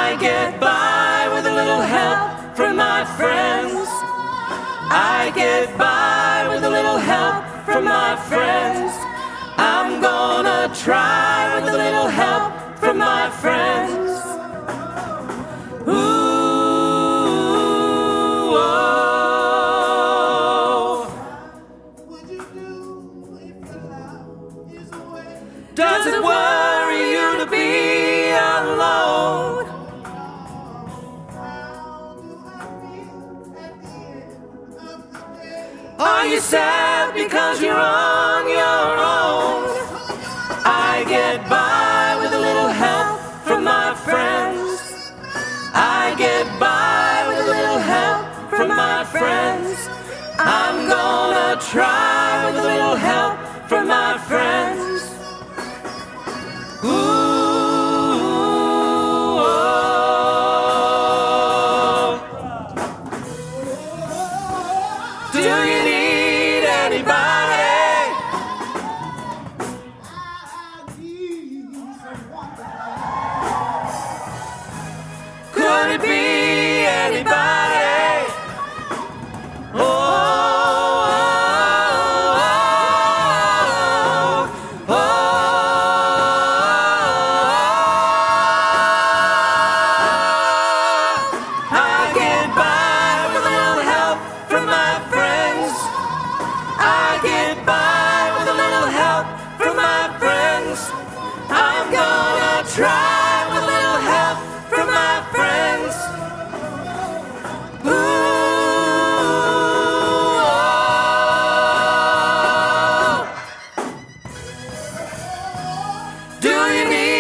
I get by with a little help from my friends. I get by with a little help from my friends. I'm gonna try with a little help from my friends. Ooh, oh. Would you do if your love is away? Does it worry you to be alone? How do I feel at the end of the day? Are you sad because you're on your own? I get by with a little help from my friends. I get by with a little help from my friends. I'm gonna try with a little help from my friends. Ooh, oh. Do you need anybody? I need someone. Could it be anybody? Oh, oh, oh, oh. I get by with a little help from my friends. I get by with a little help from my friends. I'm gonna try with a little help from my friends. Ooh, oh. Do you need